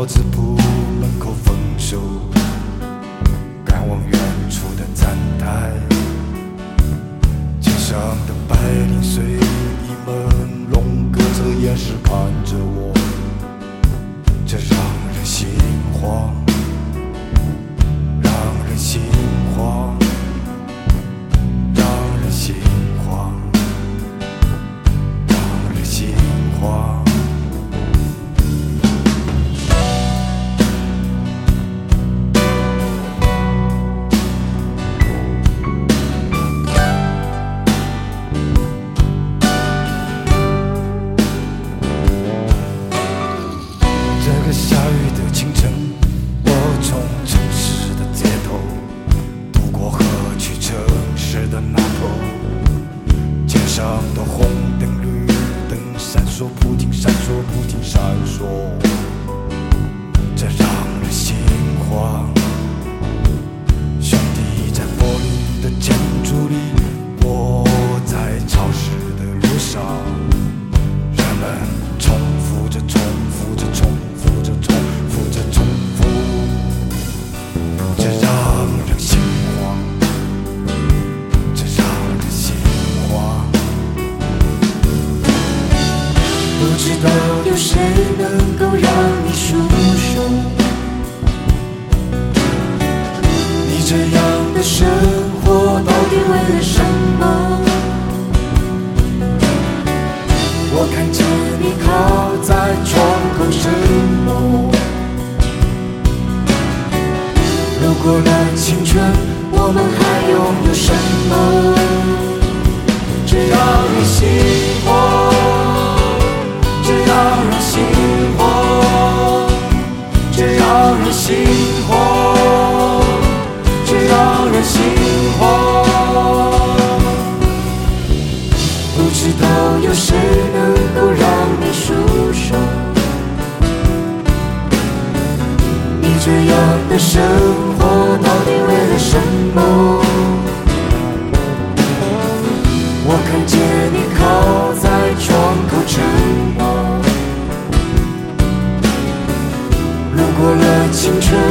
老子铺门口分手，赶往远处的站台，街上的白领随意们拢隔着眼视看着我，这让人心慌，让人心慌，让人心慌，让人心慌。下雨的清晨，我从城市的街头渡过河，去城市的那头。街上的红灯绿灯闪烁不停，闪烁不停，闪烁，这让人心慌。兄弟在柏林的建筑里，我在潮湿的路上，人们重复着，重复着，重复着，重复着，重复，这让人心慌，这让人心慌。 不知道有谁能够让你舒手，你这样的生活到底为了什么？我看见你靠在窗口沉默，路过了青春，我们还拥有什么？这让人心慌，这让人心慌，这让人心慌，这让人心慌。不知道有谁能够让你舒手，你这样的生活到底为了什么？我看见你靠在窗口沉默，路过了青春，